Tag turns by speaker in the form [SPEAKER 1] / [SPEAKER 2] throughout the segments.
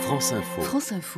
[SPEAKER 1] France Info.
[SPEAKER 2] France Info.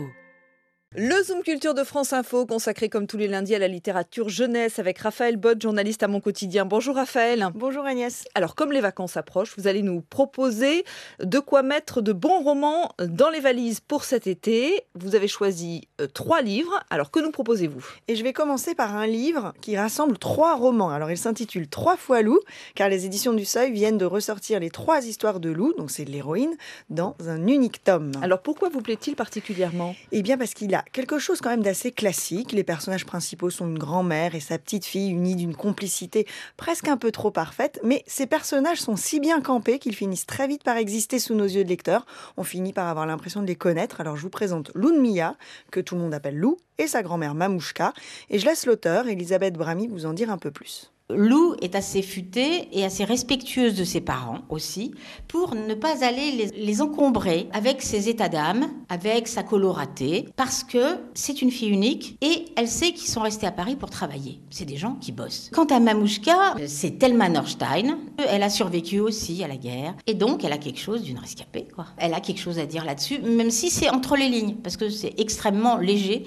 [SPEAKER 3] Le Zoom Culture de France Info, consacré comme tous les lundis à la littérature jeunesse avec Raphaël Bott, journaliste à Mon Quotidien. Bonjour Raphaël.
[SPEAKER 2] Bonjour Agnès.
[SPEAKER 3] Alors comme les vacances approchent, vous allez nous proposer de quoi mettre de bons romans dans les valises pour cet été. Vous avez choisi 3 livres. Alors que nous proposez-vous ?
[SPEAKER 2] Et je vais commencer par un livre qui rassemble 3 romans. Alors il s'intitule 3 fois loup, car les éditions du Seuil viennent de ressortir les 3 histoires de loup, donc c'est de l'héroïne, dans un unique tome.
[SPEAKER 3] Alors pourquoi vous plaît-il particulièrement ?
[SPEAKER 2] Eh bien parce qu'il a quelque chose quand même d'assez classique. Les personnages principaux sont une grand-mère et sa petite-fille unis d'une complicité presque un peu trop parfaite. Mais ces personnages sont si bien campés qu'ils finissent très vite par exister sous nos yeux de lecteurs. On finit par avoir l'impression de les connaître. Alors je vous présente Lou de Mia, que tout le monde appelle Lou, et sa grand-mère Mamouchka. Et je laisse l'auteur, Elisabeth Bramy, vous en dire un peu plus.
[SPEAKER 4] Lou est assez futée et assez respectueuse de ses parents aussi, pour ne pas aller les encombrer avec ses états d'âme, avec sa coloraté, parce que c'est une fille unique et elle sait qu'ils sont restés à Paris pour travailler. C'est des gens qui bossent. Quant à Mamouchka, c'est Thelma Norstein. Elle a survécu aussi à la guerre et donc elle a quelque chose d'une rescapée, quoi. Elle a quelque chose à dire là-dessus, même si c'est entre les lignes, parce que c'est extrêmement léger.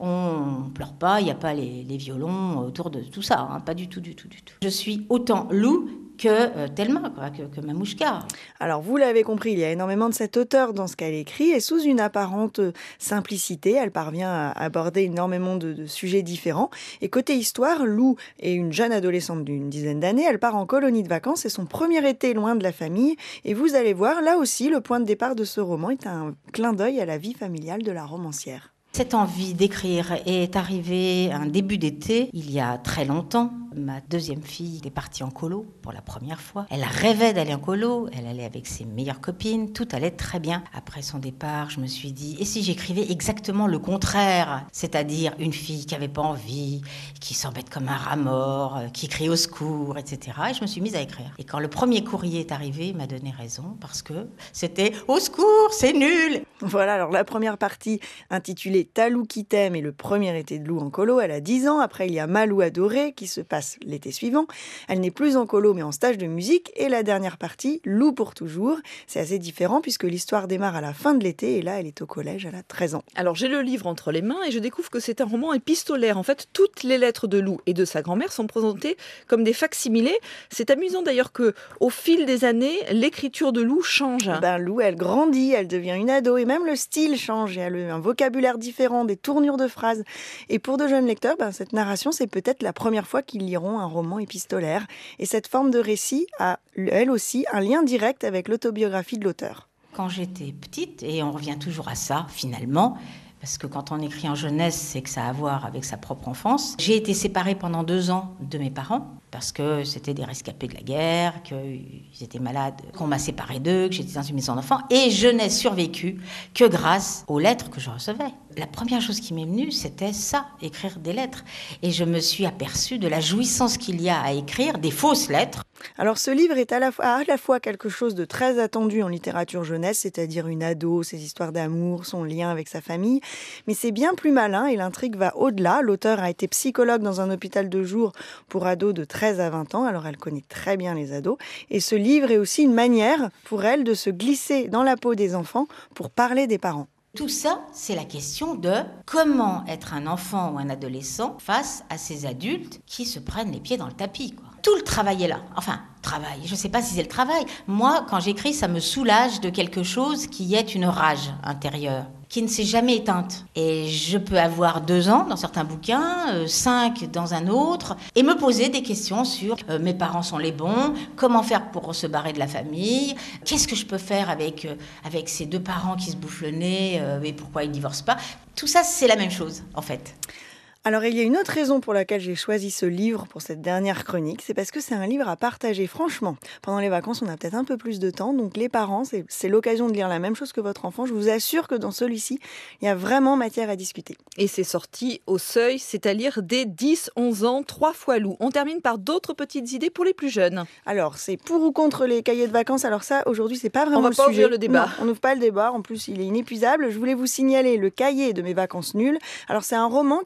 [SPEAKER 4] On pleure pas, il n'y a pas les violons autour de tout ça, hein, pas du tout. Je suis autant Lou que Thelma, que Mamouchka.
[SPEAKER 2] Alors, vous l'avez compris, il y a énormément de cette auteure dans ce qu'elle écrit et sous une apparente simplicité, elle parvient à aborder énormément de sujets différents. Et côté histoire, Lou est une jeune adolescente d'une dizaine d'années, elle part en colonie de vacances, c'est son premier été loin de la famille. Et vous allez voir, là aussi, le point de départ de ce roman est un clin d'œil à la vie familiale de la romancière.
[SPEAKER 4] Cette envie d'écrire est arrivée un début d'été, il y a très longtemps. Ma deuxième fille est partie en colo pour la première fois. Elle rêvait d'aller en colo, elle allait avec ses meilleures copines, tout allait très bien. Après son départ, je me suis dit, et si j'écrivais exactement le contraire ? C'est-à-dire une fille qui n'avait pas envie, qui s'embête comme un rat mort, qui crie au secours, etc. Et je me suis mise à écrire. Et quand le premier courrier est arrivé, il m'a donné raison, parce que c'était « Au secours, c'est nul !»
[SPEAKER 2] Voilà, alors la première partie intitulée « Ta Lou qui t'aime » et le premier été de Lou en colo, elle a 10 ans. Après, il y a Ma Lou adorée qui se passe l'été suivant. Elle n'est plus en colo mais en stage de musique. Et la dernière partie, Lou pour toujours. C'est assez différent puisque l'histoire démarre à la fin de l'été et là, elle est au collège, elle a 13 ans.
[SPEAKER 3] Alors j'ai le livre entre les mains et je découvre que c'est un roman épistolaire. En fait, toutes les lettres de Lou et de sa grand-mère sont présentées comme des facsimilés. C'est amusant d'ailleurs que, au fil des années, l'écriture de Lou change.
[SPEAKER 2] Lou, elle grandit, elle devient une ado et même le style change. Elle a un vocabulaire différent, des tournures de phrases. Et pour de jeunes lecteurs, cette narration, c'est peut-être la première fois qu'ils liront un roman épistolaire. Et cette forme de récit a, elle aussi, un lien direct avec l'autobiographie de l'auteur.
[SPEAKER 4] Quand j'étais petite, et on revient toujours à ça finalement, parce que quand on écrit en jeunesse, c'est que ça a à voir avec sa propre enfance. J'ai été séparée pendant 2 ans de mes parents, parce que c'était des rescapés de la guerre, qu'ils étaient malades, qu'on m'a séparée d'eux, que j'étais dans une maison d'enfants, et je n'ai survécu que grâce aux lettres que je recevais. La première chose qui m'est venue, c'était ça, écrire des lettres. Et je me suis aperçue de la jouissance qu'il y a à écrire des fausses lettres.
[SPEAKER 2] Alors ce livre est à la fois quelque chose de très attendu en littérature jeunesse, c'est-à-dire une ado, ses histoires d'amour, son lien avec sa famille, mais c'est bien plus malin et l'intrigue va au-delà. L'auteur a été psychologue dans un hôpital de jour pour ados de 13 à 20 ans, alors elle connaît très bien les ados. Et ce livre est aussi une manière pour elle de se glisser dans la peau des enfants pour parler des parents.
[SPEAKER 4] Tout ça, c'est la question de comment être un enfant ou un adolescent face à ces adultes qui se prennent les pieds dans le tapis, quoi. Tout le travail est là. Enfin, travail, je ne sais pas si c'est le travail. Moi, quand j'écris, ça me soulage de quelque chose qui est une rage intérieure, qui ne s'est jamais éteinte. Et je peux avoir 2 ans dans certains bouquins, 5 dans un autre, et me poser des questions sur mes parents sont les bons, comment faire pour se barrer de la famille, qu'est-ce que je peux faire avec ces 2 parents qui se bouffent le nez, et pourquoi ils ne divorcent pas. Tout ça, c'est la même chose, en fait.
[SPEAKER 2] Alors, il y a une autre raison pour laquelle j'ai choisi ce livre pour cette dernière chronique, c'est parce que c'est un livre à partager. Franchement, pendant les vacances, on a peut-être un peu plus de temps, donc les parents, c'est l'occasion de lire la même chose que votre enfant. Je vous assure que dans celui-ci, il y a vraiment matière à discuter.
[SPEAKER 3] Et c'est sorti au Seuil, c'est-à-dire dès 10-11 ans, 3 fois Lou. On termine par d'autres petites idées pour les plus jeunes.
[SPEAKER 2] Alors, c'est pour ou contre les cahiers de vacances. Alors ça, aujourd'hui, c'est pas vraiment le sujet.
[SPEAKER 3] On va pas ouvrir le débat.
[SPEAKER 2] Non, on n'ouvre pas le débat. En plus, il est inépuisable. Je voulais vous signaler Le Cahier de mes vacances nulles. Alors, c'est un roman qui est écrit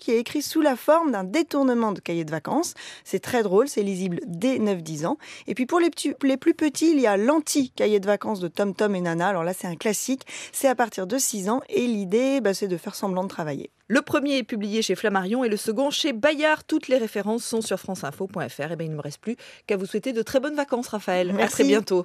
[SPEAKER 2] sous la forme d'un détournement de cahier de vacances. C'est très drôle, c'est lisible dès 9-10 ans. Et puis pour les plus petits, il y a l'anti-cahier de vacances de Tom Tom et Nana. Alors là, c'est un classique, c'est à partir de 6 ans et l'idée, c'est de faire semblant de travailler.
[SPEAKER 3] Le premier est publié chez Flammarion et le second chez Bayard. Toutes les références sont sur franceinfo.fr. Il ne me reste plus qu'à vous souhaiter de très bonnes vacances, Raphaël.
[SPEAKER 2] Merci.
[SPEAKER 3] À très bientôt.